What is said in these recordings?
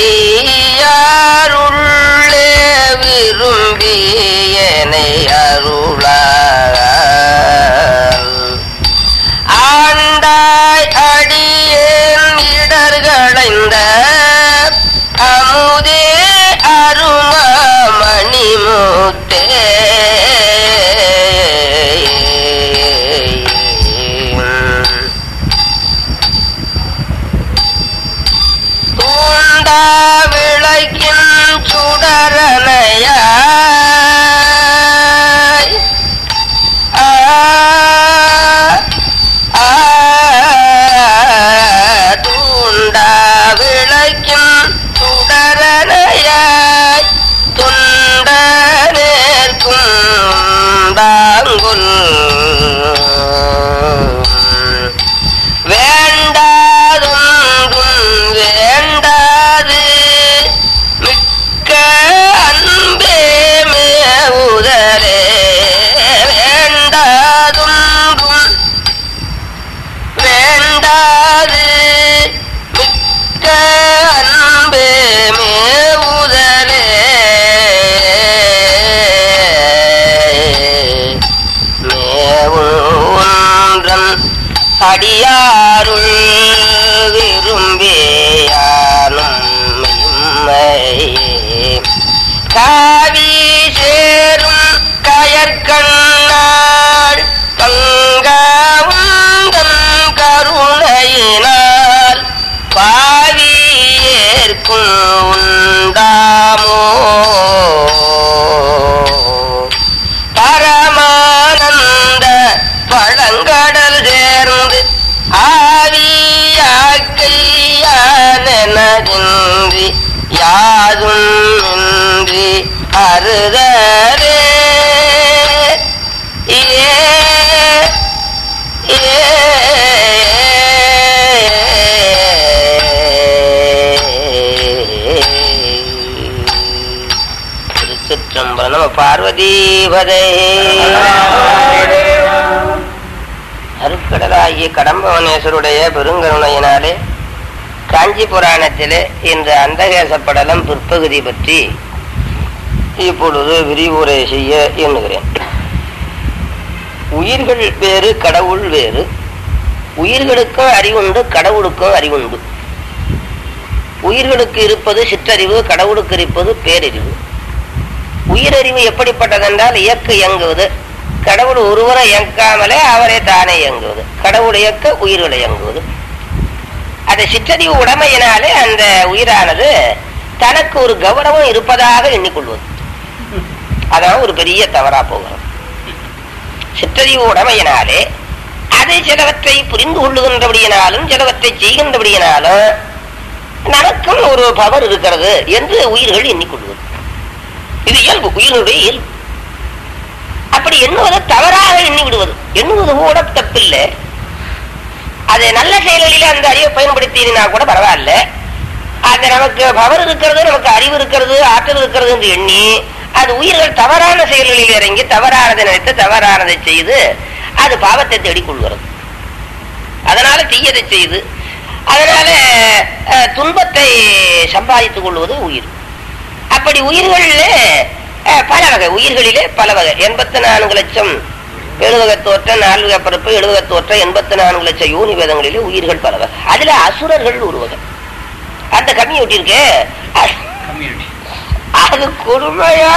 அடியாருள்ளே விரும்பி என்னை அருளால் ஆண்டாய் அடியேன் இடர்களைந்த அமுதே அருமா மணிமுத்தே தூண்டா விளக்கின் சுடரனையாய் தூண்டா விளக்கின் சுடரனையாய் துண்ட நேர்க்கும் தாங்குல் வேண்டாதொன்றும் வேண்டாது மிக்க அன்பே மேவுதலே வேண்டாதொன்றும் வேண்டாது மிக்க அன்பே மேவுதலே மேவுன்றன் அடியாருள் விரும்பியானும் காவி சேரும் கயற்கண்ணாள் கங்காவுந்தன் கருணையினால் பாவி ஏற்கும் உண்டாமோ பரமானந்த பழங்கடல் சேர்ந்து ஆவியாக்கையானதின்றி யாதும் இன்றி அறுதலே திருச்சிற்றம்பலம். நம பார்வதீபதே. அருட்கடலாகிய கடம்பவனேஸ்வருடைய பெருங்கருணையினாலே காஞ்சி புராணத்திலே இந்த அந்தகேசப்படலம் பிற்பகுதி பற்றி இப்பொழுது விரிவுரை செய்ய எண்ணுகிறேன். உயிர்கள் வேறு, கடவுள் வேறு. உயிர்களுக்கும் அறிவுண்டு, கடவுளுக்கும் அறிவுண்டு. உயிர்களுக்கு இருப்பது சிற்றறிவு, கடவுளுக்கு இருப்பது பேரறிவு. உயிரறிவு எப்படிப்பட்டதென்றால் இயக்க இயங்குவது. கடவுள் ஒருவரை இயக்காமலே அவரை தானே இயங்குவது. கடவுள் இயக்க உயிர்களை இயங்குவது. அது சிற்றறிவு உடைமையினாலே அந்த உயிரானது தனக்கு ஒரு கௌரவம் இருப்பதாக எண்ணிக்கொள்வது. அதான் ஒரு பெரிய தவறா போகிறது. சிற்றறிவு உடைமையினாலே அது சிலவற்றை புரிந்து கொள்ளுகின்றபடியினாலும் சிலவற்றை செய்கின்றபடியினாலும் நமக்கும் ஒரு பவர் இருக்கிறது என்று உயிர்கள் எண்ணிக்கொள்வது. இது இயல்பு, உயிர்களுடைய இயல்பு. அப்படி எண்ணுவது தவறாக எண்ணி விடுவது. எண்ணுவது கூட தப்பில்லை. அது நல்ல செயல்களில அந்த அறிவை பயன்படுத்தினா கூட பரவாயில்ல. அது நமக்கு பவர் இருக்கிறது, நமக்கு அறிவு இருக்கிறது, ஆற்றல் இருக்கிறது என்று எண்ணி அது உயிர்கள் தவறான செயல்களில் இறங்கி தவறானதை நினைத்து தவறானதை செய்து அது பாவத்தை தேடிக்கொள்கிறது. அதனால தீயதை செய்து அதனால துன்பத்தை சம்பாதித்துக் கொள்வது உயிர். அப்படி உயிர்களிலே பல வகை, உயிர்களிலே பல வகை. 84 லட்சம் எழுவகை தோற்றம், 4 பரப்பு, 70 தோற்றம், 84 லட்சம் யோனி வேதங்களிலே உயிர்கள் பல வகை. அதுல அசுரர்கள் ஒரு வகை. அந்த கம்யூனிட்டி இருக்கு, அது கொடுமையா,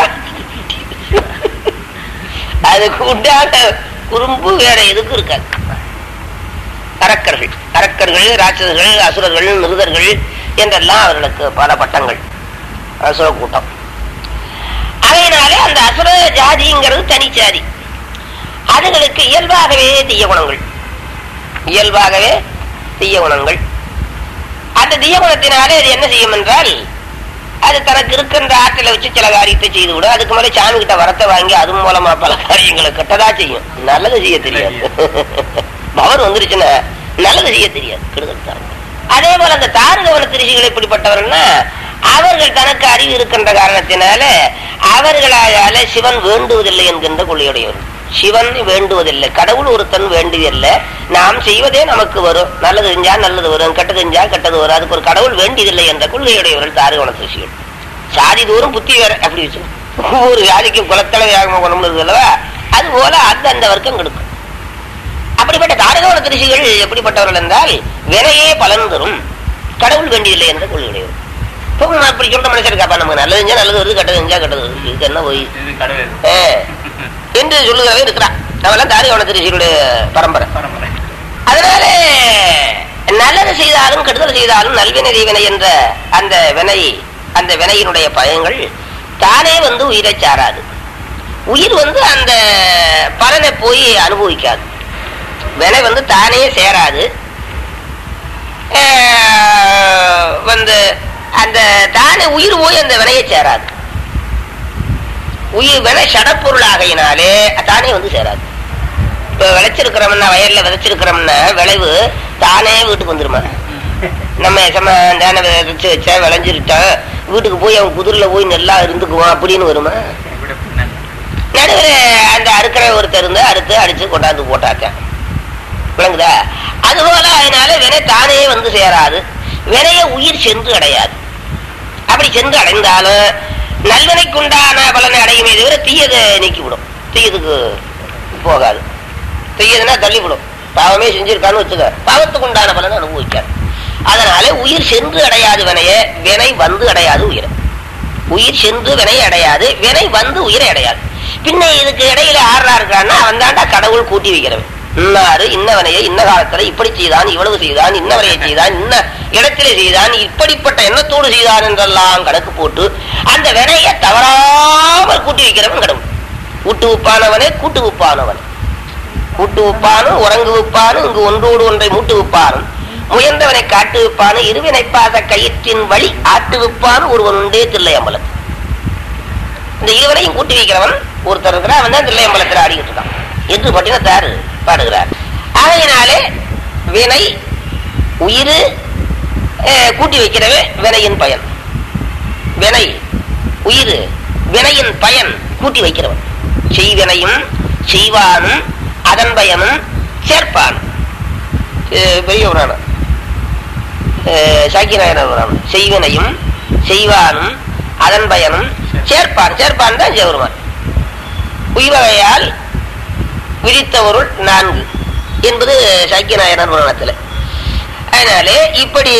அதுக்கு உண்டான குறும்பு வேற எதுக்கும் இருக்காது. அரக்கர்கள், ராட்சசர்கள், அசுரர்கள், நிருதர்கள் என்றெல்லாம் அவர்களுக்கு பல பட்டங்கள். அசுர கூட்டம். அதனாலே அந்த அசுர ஜாதிங்கிறது தனிச்சாதி. அதுகளுக்கு இயல்பாகவே தீய குணங்கள், இயல்பாகவே தீய குணங்கள். அந்த தீய குணத்தினாலே அது என்ன செய்யும் என்றால் அது தனக்கு இருக்கின்ற ஆற்றலை வச்சு சில காரியத்தை செய்து விடும். அதுக்கு மேலே சாமி கிட்ட வரத்தை வாங்கி அது மூலமா பல காரியங்களை கெட்டதா செய்யும். நல்லது செய்ய தெரியாது. பவர் வந்துருச்சுன்னா நல்லது செய்ய தெரியாது, கெடுதல் தான். அதே போல அந்த தாரகவன திருஷிகள் எப்படிப்பட்டவர்னா அவர்கள் தனக்கு அறிவு இருக்கின்ற காரணத்தினால அவர்களால சிவன் வேண்டுவதில்லை என்கின்ற கொள்ளையுடையவர். சிவன் வேண்டுவதில்லை, கடவுள் ஒருத்தன் வேண்டியதில்லை. நாம் செய்வதே நமக்கு வரும். நல்லது செஞ்சா நல்லது வரும், கெட்டது செஞ்சா கெட்டது வரும். அதுக்கு ஒரு கடவுள் வேண்டியதில்லை என்ற கொள்கையுடையவர்கள் தாறுகோண ரிஷிகள். சாதி தோறும் புத்தி வேற அப்படி வச்சு ஒவ்வொரு ஜாதிக்கு குலத்தலை குணம் இருக்குல்லவா, அது போல அந்த வர்க்கம் கெடுக்கும். அப்படிப்பட்ட தாறுகோண ரிஷிகள் எப்படிப்பட்டவர்கள் என்றால் வினையே பலன் தரும், கடவுள் வேண்டியதில்லை என்ற கொள்கையுடையவர். அப்படி சொல்ற மனுஷன் இருக்காப்பா, நமக்கு நல்லது செஞ்சா நல்லது வருது, கெட்டது செஞ்சா கெட்டது வருது, இதுக்கு என்ன போய் என்று சொல்லுகிறவே இருக்கிறான். அவெல்லாம் தாறுகோண ரிஷிகளுடைய பரம்பரை. அதனால நல்லது செய்தாலும் கெடுதல் செய்தாலும் நல்வினை தீவினை என்ற அந்த வினையினுடைய பயன்கள் தானே உயிரை சாராது. உயிர் அந்த பலனை போய் அனுபவிக்காது. வினை தானே சேராது. அந்த தானே உயிர் போய் அந்த வினையை சேராது. உயிர் வினை சடப்பொருளாகையினாலே தானே சேராது. இப்ப விளைச்சிருக்கிறோம்னா, வயல்ல விதைச்சிருக்கிறோம்னா விளைவு தானே வீட்டுக்கு வந்துருமா? நம்ம தானே விதைச்சு வச்சா விளைஞ்சிருச்சா வீட்டுக்கு போய் அவன் குதிரையில போய் நல்லா இருந்துக்குவான் அப்படின்னு வருமா? நடுவில் அந்த அறுக்கிற ஒருத்தர் இருந்து அறுத்து அடிச்சு கொண்டாந்து போட்டாக்க விளங்குதா? அதுபோல அதனால வினை தானே சேராது. வினைய உயிர் சென்று அடையாது. அப்படி சென்று அடைந்தாலும் நல்வினைக்குண்டான பலனை அடையுமே தவிர தீயதை நீக்கிவிடும். தீயதுக்கு போகாது. தீயதுன்னா தள்ளிவிடும். பாவமே செஞ்சிருக்கான்னு வச்சுக்க, பாவத்துக்கு உண்டான பலனை அனுபவிக்காது. அதனால உயிர் சென்று அடையாது வினைய, வினை அடையாது உயிரை. உயிர் சென்று வினை அடையாது, வினை உயிரை அடையாது. பின்ன இதுக்கு இடையில ஆறா இருக்கான்னா அவன் தாண்டா கடவுள் கூட்டி வைக்கிறவன். இன்னாரு இன்னவனையை இன்ன காலத்துல இப்படி செய்தான், இவ்வளவு செய்தான், இன்னவரையை செய்தான், இன்ன இடத்திலே செய்தான், இப்படிப்பட்ட எண்ணத்தோடு செய்தான் என்றெல்லாம் கணக்கு போட்டு அந்த வினையை தவறாமல் கூட்டி வைக்கிறவன் கடவுள். கூட்டு உப்பானவனே கூட்டு உப்பானவன். கூட்டு உப்பானும் உறங்கு உப்பானு இங்கு ஒன்றோடு ஒன்றை மூட்டு உப்பானும் முயன்றவனை காட்டு விப்பானு இருவினை பாத கயிற்றின் வழி ஆட்டு விப்பானு ஒருவன் உண்டே தில்லையம்பலம். இந்த இருவரையும் கூட்டி வைக்கிறவன் ஒருத்தர் இருக்கிறான். அவன் தான் தில்லையம்பலத்தில் ஆடிக்கிட்டு இருக்கான் என்று பட்டினத்தார் பாடுகிறார். ஆகையினாலே வினை உயிர் கூட்டி வைக்கிறவே வினையின் பயன். வினை உயிர் வினையின் பயன் கூட்டி வைக்கிறவன். செய்வினையும் செய்வானும் அதன் பயனும் சேர்ப்பான். பெரிய புராணம் சாக்கியநாயனர் புராணம். செய்வினையும் செய்வானும் அதன் பயனும் சேர்ப்பான். சேர்ப்பான் தான் ஜெவருமான். உயிர்வகையால் விதித்தவருள் 4 என்பது சாக்கியநாயனர் புராணத்தில். அதனாலே இப்படி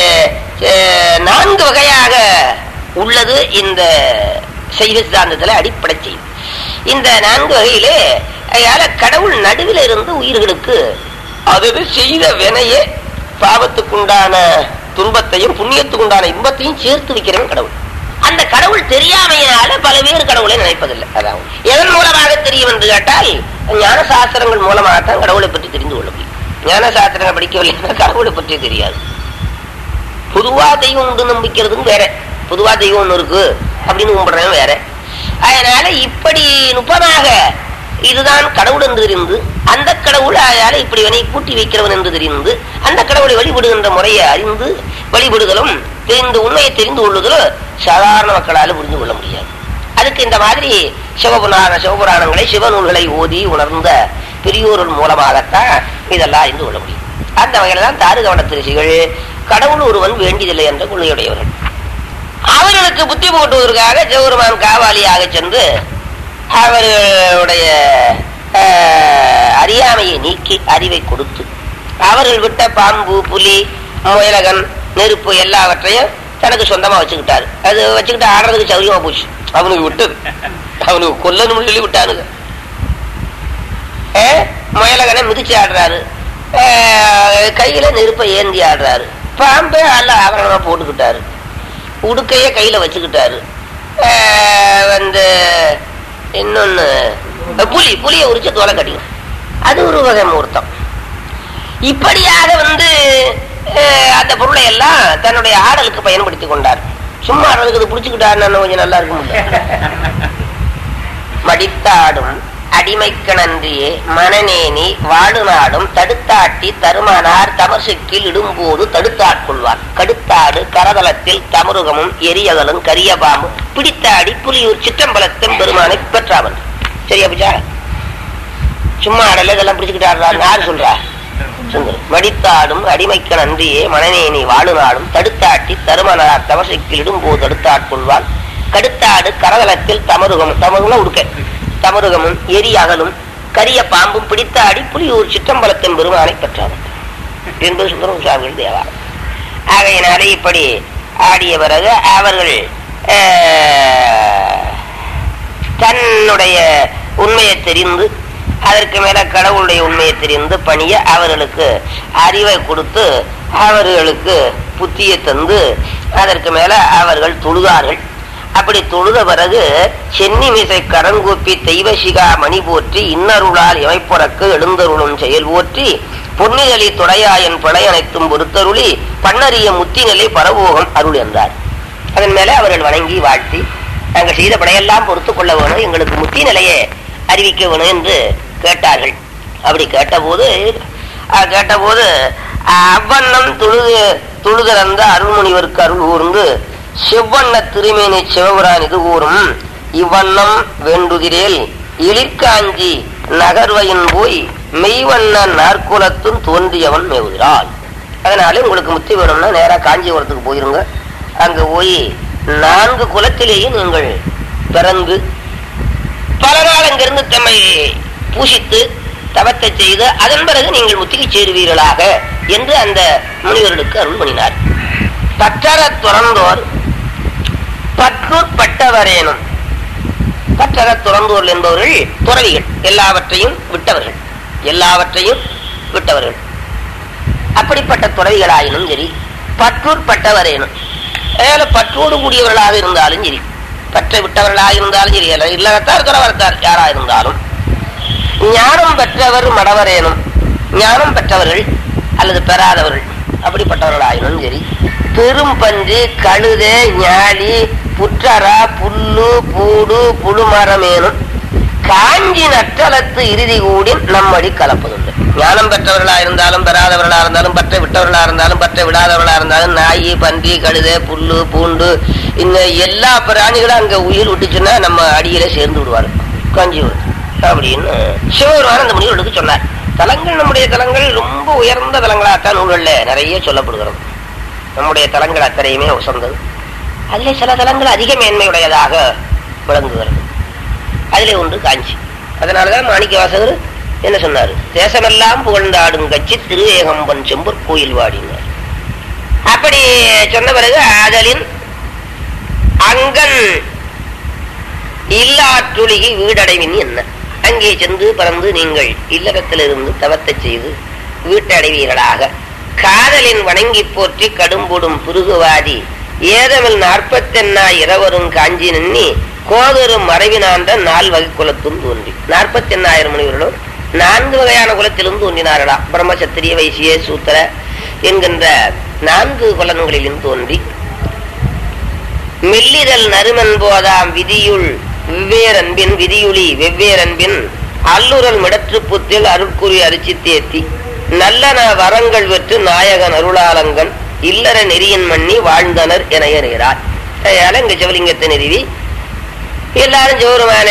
4 வகையாக உள்ளது இந்த சைவ சித்தாந்தத்தில் அடிப்படை செய்யும். இந்த 4 வகையிலே அதனால கடவுள் நடுவில் இருந்து உயிர்களுக்கு அதாவது செய்த வினையே பாவத்துக்குண்டான துன்பத்தையும் புண்ணியத்துக்குண்டான இன்பத்தையும் சேர்த்து வைக்கிறவன் கடவுள். அந்த கடவுள் தெரியாமையினால பல பேர் கடவுளை நினைப்பதில்லை. அதாவது எதன் மூலமாக தெரியும் என்று கேட்டால் ஞான சாஸ்திரங்கள் மூலமாகத்தான் கடவுளை பற்றி தெரிந்து கொள்ள முடியும். ஞான சாஸ்திரங்கள் படிக்கவில்லைன்னா கடவுளை பற்றி தெரியாது. பொதுவா தெய்வம் உண்டு நம்பிக்கிறதும் வேற, பொதுவா தெய்வம் ஒண்ணு இருக்கு அப்படின்னு கும்பிடுறவன் வேற. அதனால இப்படி நுட்பமாக இதுதான் கடவுள் என்று தெரிந்து அந்த கடவுள் அதனால இப்படி வினை கூட்டி வைக்கிறவன் என்று தெரிந்து அந்த கடவுளை வழிபடுகின்ற முறையை அறிந்து வழிபடுதலும் இந்த உண்மையை தெரிந்து கொள்ளுதலும் சாதாரண மக்களால் புரிந்து கொள்ள முடியாது. அதுக்கு இந்த மாதிரி சிவபுராணங்களை சிவநூல்களை ஓதி உணர்ந்த பெரியோர்கள் மூலமாகத்தான் இதெல்லாம் அறிந்து கொள்ள முடியும். அந்த வகையில தான் தாறுகவன ரிஷிகள் கடவுள் ஒருவன் வேண்டியதில்லை என்ற கொள்கையுடையவர்கள். அவர்களுக்கு புத்தி போட்டுவதற்காக ஜெவருமான் காவாலியாக சென்று அவர்களுடைய அறியாமையை நீக்கி அறிவை கொடுத்து அவர்கள் விட்ட பாம்பு புலி முயலகன் நெருப்பு எல்லாவற்றையும் தனக்கு சொந்தமா வச்சுக்கிட்டாரு. அது வச்சுக்கிட்டு ஆடுறதுக்கு சௌரியமா போச்சு. அவனுக்கு விட்டது அவனுக்கு கொல்லணும்னு சொல்லி விட்டானுங்க. முயலகனை மிதிச்சு ஆடுறாரு, கையில நெருப்பை ஏந்தி ஆடுறாரு. பாம்பே அல்ல அவரை போட்டுக்கிட்டாரு, உடுக்கைய கையில வச்சுக்கிட்டாரு. இன்னொன்னு புலிய உரிச்சு தோலை கட்டிக்கும். அது ஒரு வகை முகூர்த்தம். இப்படியாக அந்த பொருளை எல்லாம் தன்னுடைய ஆடலுக்கு பயன்படுத்தி கொண்டார். சும்மா ஆடலுக்கு பிடிச்சுக்கிட்டாருன்னு கொஞ்சம் நல்லா இருக்க முடியும். மடித்தாடும் அடிமைக்கு நன்றியே மனநேனி வாடு நாடும் தடுத்தாட்டி தருமானார் தமசுக்கில் இடும்போது தடுத்தாட்கொள்வார். கடுத்தாடு கரதலத்தில் தமருகமும் எரியகலும் கரிய பாம்பு பிடித்தாடி புலியூர் சிற்றம்பலத்தின் பெருமானை பெற்றாவன். சரியா பிச்சா? சும்மா ஆடல இதெல்லாம் பிடிச்சுக்கிட்டு ஆடுறாரு யாரு சொல்றா? சுந்தரம். மடித்தாடும் அடிமைக்க நன்றியே மனநேனி வாழுநாடும் தடுத்தாட்டி தருமனார் தவசைக்கு இடும்போது தடுத்தாட்கொள்வாள் கடுத்தாடு கரதலத்தில் தமருகமும் தமருகம்னா உடுக்க தமருகமும் எரி அகலும் கரிய பாம்பும் பிடித்தாடி புலியூர் சிற்றம்பலத்தின் பெருமானை பெற்றார் என்பது சுந்தரம் சுவாமிகள் தேவாரம். ஆகையினாலே இப்படி ஆடிய பிறகு அவர்கள் தன்னுடைய உண்மையை தெரிந்து அதற்கு மேல கடவுளுடைய உண்மையை தெரிந்து பணிய அவர்களுக்கு அறிவை கொடுத்து அவர்களுக்கு புத்தியை தந்து அதற்கு மேல அவர்கள் தொழுதார்கள். அப்படி தொழுத பிறகு சென்னி மிசை கரங்கூப்பி தெய்வசிகா மணி போற்றி இன்னருளால் இமைப்புறக்கு எழுந்தருளும் செயல் போற்றி பொன்னிதழி துடையாயன் பிழை அனைத்தும் பொறுத்தருளி பண்ணறிய முத்தி நிலை பரவோகம் அருள் என்றார். அதன் மேல அவர்கள் வணங்கி வாழ்த்தி நாங்கள் செய்த படையெல்லாம் பொறுத்து கொள்ள வேணும், எங்களுக்கு முத்தி நிலையை அறிவிக்க வேணும் என்று கேட்டார்கள். அப்படி கேட்டபோது அவ்வண்ணம் தொழுதிறந்த அருள்முனிவருக்கு அருள் கூர்ந்து செவ்வண்ண திருமேனி சிவபுரான் இது கூறும் இவ்வண்ணம் வேண்டுகிறேல் எழிற்காஞ்சி நகர்வையின் போய் மெய்வண்ண நாற்குலத்தும் தோன்றியவன் மேவுகிறாள். அதனால உங்களுக்கு முத்தி வேணும்னா நேரா காஞ்சிபுரத்துக்கு போயிருங்க. அங்க போய் 4 குலத்திலேயே நீங்கள் பிறந்து பல நாள் அங்கிருந்து தம்மை பூசித்து தவத்தை செய்து அதன் பிறகு நீங்கள் முத்திகை சேருவீர்களாக என்று அந்த முனிவர்களுக்கு அருள் பண்ணினார். பற்றற துறந்தோர் பற்றுப்பட்டவரேனும் பற்றற துறந்தோர் என்பவர்கள் துறவிகள், எல்லாவற்றையும் விட்டவர்கள். அப்படிப்பட்ட துறவிகளாயினும் சரி பற்றுப்பட்டவரேனும் பற்றோடு கூடியவர்களாக இருந்தாலும் சரி பற்றை விட்டவர்களாக இருந்தாலும் சரி இல்லறத்தார் துறவரத்தார் யாரா இருந்தாலும் ஞானம் பெற்றவர் மடவரேனும் ஞானம் பெற்றவர்கள் அல்லது பெறாதவர்கள் அப்படிப்பட்டவர்களாயினும் சரி பெரும் பஞ்சு கழுதை ஞாலி புற்றரா புல்லு பூடு புழுமரமேனும் காஞ்சி நற்றலத்து இறுதி கூடி நம்மடி கலப்பதுண்டு. ஞானம் பெற்றவர்களா இருந்தாலும் பெறாதவர்களா இருந்தாலும் பற்றை விட்டவர்களா இருந்தாலும் பற்றை விடாதவர்களா இருந்தாலும் நாய் பன்றி கழுதை புல்லு பூண்டு இந்த எல்லா பிராணிகளும் அங்க உயிர் விட்டுச்சுன்னா நம்ம அடியில சேர்ந்து விடுவாரு காஞ்சிபுரம் அப்படின்னு சிவபெருமான் அந்த முனிவர்களுக்கு சொன்னார். தலங்கள் நம்முடைய தலங்கள் ரொம்ப உயர்ந்த தலங்களாத்தான் நூல்கள்ல நிறைய சொல்லப்படுகிறது. நம்முடைய தலங்கள் அத்தனையுமே உசந்தது. அதிலே சில தலங்கள் அதிக மேன்மையுடையதாக விளங்குகிறது. அதிலே ஒன்று காஞ்சி. அதனாலதான் மாணிக்க வாசகர் என்ன சொன்னாரு? தேசமெல்லாம் புகழ்ந்தாடும் கட்சி திருவேகம்பன் செம்பூர் கோயில் வாடினார். அப்படி சொன்ன பிறகு அதலின் அங்கன் இல்லாற்றுளிகை வீடடைவின் என்ன அங்கே சென்று பறந்து நீங்கள் இல்லறத்திலிருந்து தவத்தை செய்து வீட்டடைவீர்களாக காதலின் வணங்கி போற்றி கடும்பொடும் புருகுவாதி ஏதமில் 40 இரவரும் காஞ்சி நன்னி கோதரும் மறைவினாண்ட 4 வகை குலத்தும் தோன்றி 48,000 முனிவர்களும் 4 வகையான குலத்திலும் தோன்றினார்களா. பிரம்மசத்திரிய வைசிய சூத்திர என்கின்ற 4 குலங்களிலும் தோன்றி மெல்லிதல் நறுமன் போதாம் விதியுள் வெவ்வேறன்பின் விதியுளி வெவ்வேறன்பின் அல்லுரல் மிடற்று புத்தில் அருட்குறி அரிசி தேத்தி நல்லன வரங்கள் வெற்று நாயகன் அருளாலங்கன் இல்லற நெறியின் மண்ணி வாழ்ந்தனர் என எறிகிறார். அதனால இங்க சிவலிங்கத்தை நிறுவி எல்லாரும் ஜோருமான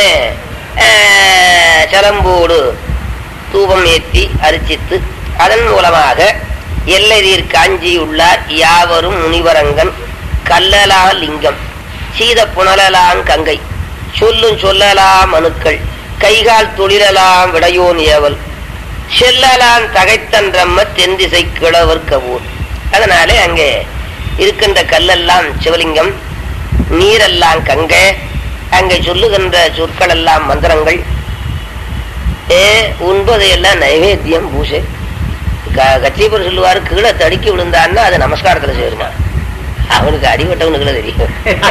சலம்போடு தூபம் ஏற்றி அரிசித்து அதன் மூலமாக எல்லரீர் காஞ்சி உள்ளார் யாவரும் முனிவரங்கன் கல்லலா லிங்கம் சீத புனலலாம் கங்கை சொல்லும் சொல்லலாம் மனுக்கள் கைகால் தொழிலலாம் விடையோன் ஏவல் செல்லலாம் தகைத்தன்றம்ம தென்திசை கிழவர் கபூர். அதனாலே அங்கே இருக்கின்ற கல்லெல்லாம் சிவலிங்கம், நீரெல்லாம் கங்கை, அங்கே சொல்லுகின்ற சொற்கள் எல்லாம் மந்திரங்கள், உண்பதையெல்லாம் நைவேத்தியம் பூசை. கட்சியப்பர் சொல்லுவாரு கீழே தடுக்கி விழுந்தான்னா அது நமஸ்காரத்துல சேருமா. அவனுக்கு அடிபட்டவனுக்குள்ள தெரியும்.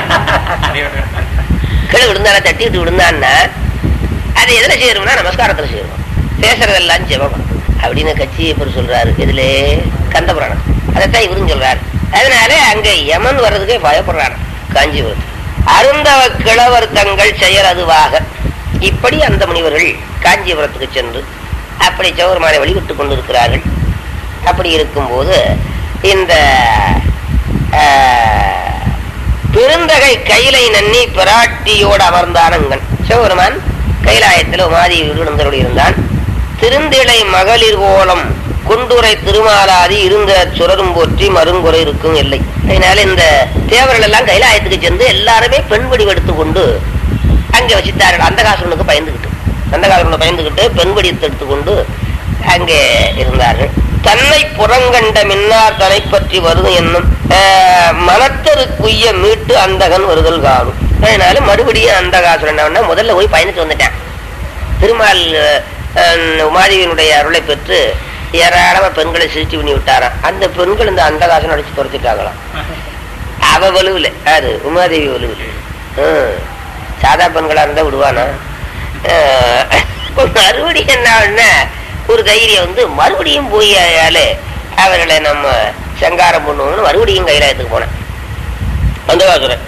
கீழே விழுந்தான தட்டிட்டு விழுந்தான்னா அது எதுல சேரும்னா நமஸ்காரத்துல சேரும். பேசுறதெல்லாம் ஜெபம் அப்படின்னு கட்சியப்பர் சொல்றாரு. இதுல கந்தபுராணம் அதைத்தான் இவரும் சொல்றாரு. அதனால அங்க யமன் வர்றதுக்கே பயப்படுறாரு காஞ்சிபுரம். அருந்தவ கிழவர் தங்கள் செயல் அதுவாக இப்படி அந்த முனிவர்கள் காஞ்சிபுரத்துக்கு சென்று அப்படி சௌரமானை வழிபட்டு கொண்டிருக்கிறார்கள். அப்படி இருக்கும்போது இந்த பெருந்தகை கைலை நன்னி பிராட்டியோடு அமர்ந்தானங்கன். சிவபெருமான் கைலாயத்தில் உமாதி விருந்தரோடு இருந்தான். திருந்திளை மகளிர் கோலம் குண்டுரை திருமாலாதி இருந்த சுரரும் போற்றி மருங்குறை இருக்கும் இல்லை. அதனால இந்த தேவர்கள் எல்லாம் கைலாயத்துக்கு சென்று எல்லாருமே பெண் வடிவெடுத்து கொண்டு அங்கே வசித்தார்கள். அந்தகாசுரனுக்கு பயந்துகிட்டு பெண் வடிவத்தை எடுத்துக்கொண்டு அங்கே இருந்தார்கள். தன்னை புறங்கண்ட மின்னார் தன்னை பற்றி வருதும் என்னும் மனத்தருக்குய்ய மீட்டு அந்தகன் வருதல் காணும். அதனால மறுபடியும் அந்தகாசுரன் முதல்ல போய் பயணித்து வந்துட்டான். திருமால் உமாதேவியினுடைய அருளை பெற்று ஏராளமா பெண்களை சிருஷ்டி பண்ணி விட்டாராம். அந்த பெண்கள் இந்த அந்தகாசனம் அடிச்சு துறைச்சிட்டாங்களாம். அவ வலுவில்லை, அது உமாதேவி வலுவில்லை. சாதா பெண்களா இருந்தா விடுவானா? மறுபடியும் என்ன ஒரு தைரியம் வந்து மறுபடியும் போய் அவர்களை நம்ம சங்காரம் பண்ணுவோம்னு மறுபடியும் கைலாயத்துக்கு போனேன் அந்தகாசுரன்.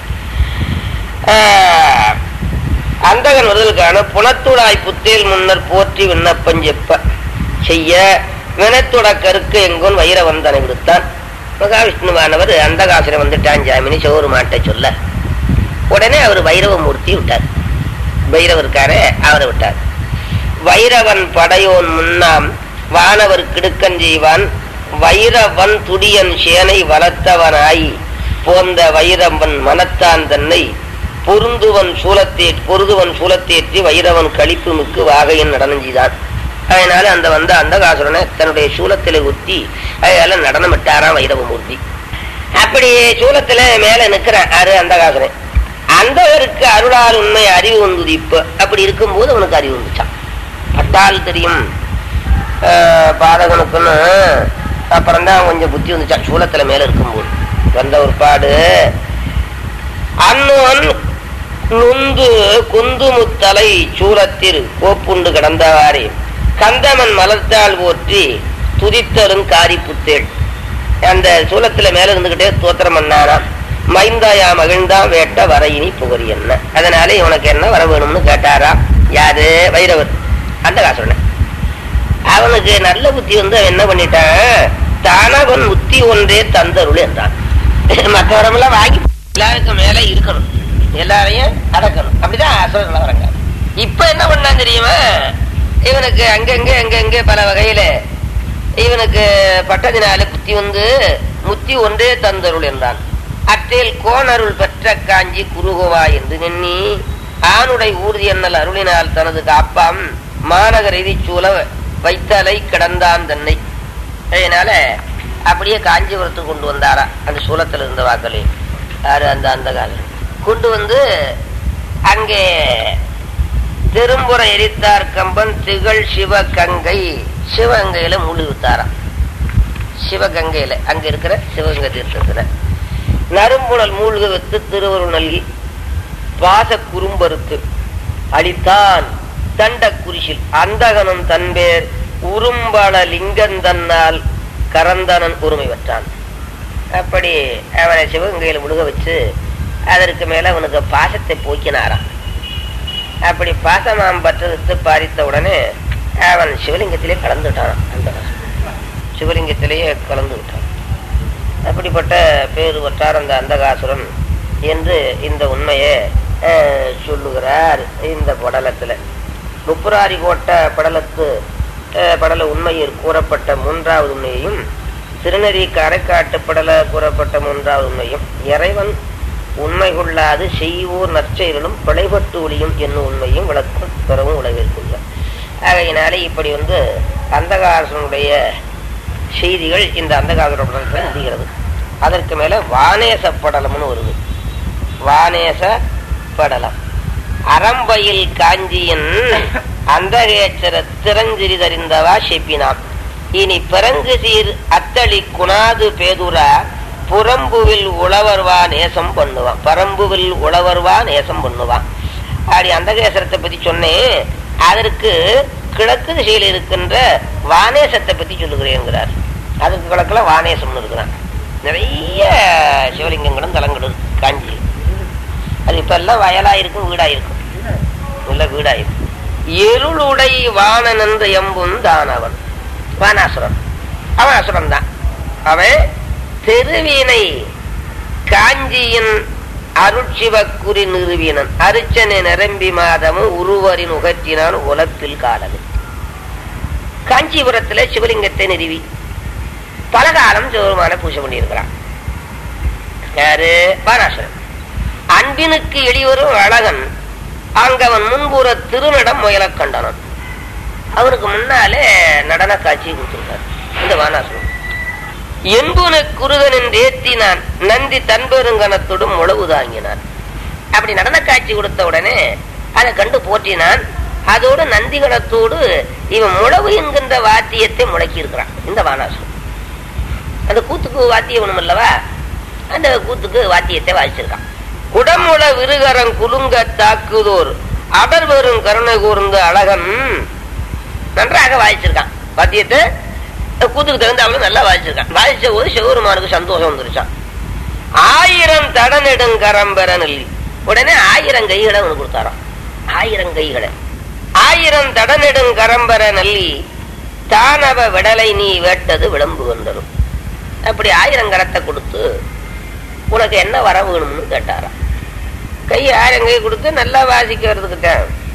அந்தகன் வருதலுக்கான புனத்துடாய் புத்தேல் முன்னர் போற்றி விண்ணப்பம் செப்ப செய்ய வினத்துட கருக்கு எங்கோன் வைரவந்தனை விடுத்தான். மகாவிஷ்ணுவானவர் அந்தகாசுரன் வந்துட்டான் ஜாமினி சோறு மாட்டை சொல்ல உடனே அவர் வைரவமூர்த்தி விட்டார். வைரவருக்காரே அவரை விட்டார். வைரவன் படையோன் முன்னாம் வானவர் கிடுக்கன் செய்வான் வைரவன் துடியன் சேனை வளர்த்தவனாய் போந்த வைரவன் மனத்தான் தன்னை பொருதுவன் சூலத்தேற்றி வைரவன் கழிப்பு மிக்கு வாகையின் நடனம் செய்தான். அதனால அந்த அந்தகாசுரனை தன்னுடைய சூலத்தில ஊத்தி அதனால நடனம் விட்டாராம் வைரவமூர்த்தி. அப்படி சூலத்துல மேல நிக்கிறான் யாரு? அந்தகாசுரன். அந்தவருக்கு அருளால் உண்மை அறிவு வந்து இப்ப அப்படி இருக்கும்போது அவனுக்கு அறிவு வந்துச்சான். பட்டால் தெரியும் பாதகனுக்குன்னு அப்புறம்தான் கொஞ்சம் புத்தி வந்துச்சான். சூலத்துல மேல இருக்கும்போது வந்த ஒரு பாடு அன்னோன் நுந்து குந்துமுத்தலை சூலத்தில் கோப்புண்டு கிடந்தவாறே கந்தமன் மலர்த்தாள் போற்றி துதித்தரும் காரி புத்தேள். அந்த சூலத்துல மேல இருந்துகிட்டே தோத்திரம் பண்ணாராம். மைந்தாயா மகிழ்ந்தான் வேட்ட வரையினி புகரி என்ன. அதனால இவனுக்கு என்ன வர வேணும்னு கேட்டாராம். யாரு? வைரவர் அந்தகாசுரன். அவனுக்கு நல்ல புத்தி வந்து அவன் என்ன பண்ணிட்டான், தானவன் புத்தி ஒன்றே தந்தருள் என்றான். மற்றவரெல்லாம் வாங்கி எல்லாருக்கும் மேல இருக்கணும், எல்லாரையும் அடக்கணும். அப்படிதான் அசுரர்கள் வராங்க. இப்ப என்ன பண்ணான் தெரியுமா? இவனுக்கு அங்கங்க பல வகையில இவனுக்கு பட்டதினால புத்தி வந்து முத்தி ஒன்றே தந்தருள் என்றான். அற்றில் கோணருள் பெற்ற காஞ்சி குருகுவா என்று நின்னி ஆணுடை ஊர்தி என்னல் அருளினால் தனது காப்பாம் மாநகர் எதி சூழ வைத்தலை கிடந்தான் தன்னை. அதனால அப்படியே காஞ்சிபுரத்துக்கு கொண்டு வந்தாரா அந்த சூலத்தில் இருந்த வாக்களே யாரு? அந்த காலம் கொண்டு வந்து அங்கே திரும்புற எரித்தார் கம்பன் திகழ் சிவகங்கை சிவகங்கையில மூழ்கி விட்டாராம். சிவகங்கையில அங்க இருக்கிற சிவகங்கை தீர்த்தத்துல நறும்புணல் மூழ்க வைத்து திருவருள் நல்கி பாச குறும்பருத்து அளித்தான் தண்ட குறிசில் அந்தகனும் தன்பேர் உரும்பள லிங்கன் தன்னால் கரந்தனன் உரிமை பெற்றான். அப்படி அவனை சிவகங்கையில முழுக வச்சு அதற்கு மேல அவனுக்கு பாசத்தை போக்கினாராம். அப்படி பாசமாம் பற்றெடுத்து பாரித்த உடனே அவன் சிவலிங்கத்திலே கலந்து விட்டான். அந்த சிவலிங்கத்திலேயே கலந்து விட்டான். அப்படிப்பட்ட பேரு பெற்றார் அந்த அந்தகாசுரன் என்று இந்த உண்மையை சொல்லுகிறார். இந்த படலத்துல முப்புராரி கோட்ட படல உண்மையில் கூறப்பட்ட மூன்றாவது உண்மையையும் திருநெறி கரைக்காட்டு படல கூறப்பட்ட மூன்றாவது உண்மையும் இறைவன் உண்மை கொள்ளாது செய்வோர் நற்செயலும் பிழைபட்டு ஒளியும் என்னும் உண்மையும் விளக்கும் பெறவும் உலகிற்குள்ள. ஆகையினாலே இப்படி வந்து அந்தகாசுரனுடைய செய்திகள் இந்த அந்தகாசுர படலத்தில் முடிகிறது. அதற்கு மேல வானேச படலம்னு வருது. வானேச படலம் அறம்பயில் காஞ்சியின் அந்தகேச்சர திறஞ்சிரி தறிந்தவா செப்பினான். இனி பிறங்கு சீர் அத்தளி குணாது பேதுரா புறம்புவில் உழவர்வா நேசம் பண்ணுவான். பரம்புவில் உழவர்வா நேசம் பண்ணுவான். அப்படி அந்தகேசரத்தை பத்தி சொன்னேன். அதற்கு கிழக்கு திசையில் இருக்கின்ற வானேசத்தை பத்தி சொல்லுகிறேங்கிறார். அதுக்கு கிழக்குல வானேசம்னு இருக்கிறான். நிறைய சிவலிங்கங்களும் தலங்களும் காஞ்சி. அது இப்ப எல்லாம் வயலாயிருக்கும், வீடாயிருக்கும். நல்ல வீடாயிருக்கும். எருளுடை வானன் என்ற எம்பும் தானவன் வானாசுரன். அவன் அசுரன் தான். அவன் தெருவினை காஞ்சியின் அருட்சிவக்குறி நிறுவினன் அரிச்சனை நிரம்பி மாதமும் உருவரின் உகற்றினான் உலப்பில் காலது. காஞ்சிபுரத்துல சிவலிங்கத்தை நிறுவி பலகாலம் சிவபெருமான பூஜை பண்ணியிருக்கிறான். யாரு? பாராசரன். அன்பினுக்கு எளிவரும் அழகன் அங்கவன் முன்புற திருநடம் முயல கண்டனன். அவனுக்கு முன்னாலே நடன காட்சி கொடுத்திருக்கார் இந்த வானாசுரன். என்புன குருதனின் ஏத்தினான் நந்தி தன்பெருங்கனத்தோடும் உழவு தாங்கினான். அப்படி நடன காட்சி கொடுத்த உடனே அதை கண்டு போற்றினான். அதோடு நந்திகணத்தோடு இவன் முழவு என்கின்ற வாத்தியத்தை முழக்கி இருக்கிறான் இந்த வானாசுரன். அந்த கூத்துக்கு வாத்தியம் ஒண்ணும் அல்லவா, அந்த கூத்துக்கு வாத்தியத்தை வாசிச்சிருக்கான். குடமுள விருகரம் குலுங்க தாக்குதோர் அடர் வரும் கருணை கூர்ந்த அழகன் நன்றாக வாசிச்சிருக்கான். வாத்தியத்தை கூத்துக்கு தகுந்த அவளும் நல்லா வாசிச்சிருக்கான். வாசிச்ச போது சிவபெருமானுக்கு சந்தோஷம் வந்துருச்சான். 1000 தடநெடுங்கரம் பெற நெல்லி. உடனே 1000 கைகளை அவனுக்கு கொடுத்தாராம். 1000 கைகளை 1000 தடநெடுங்கரம் பெற நெல்லி தானவ விடலை நீ வேட்டது விளம்பு வந்தரும். அப்படி 1000 கரத்தை கொடுத்து உனக்கு என்ன வர வேணும்னு கேட்டாராம். கை 1000 கை கொடுத்து நல்லா வாசிக்கிறதுக்கிட்ட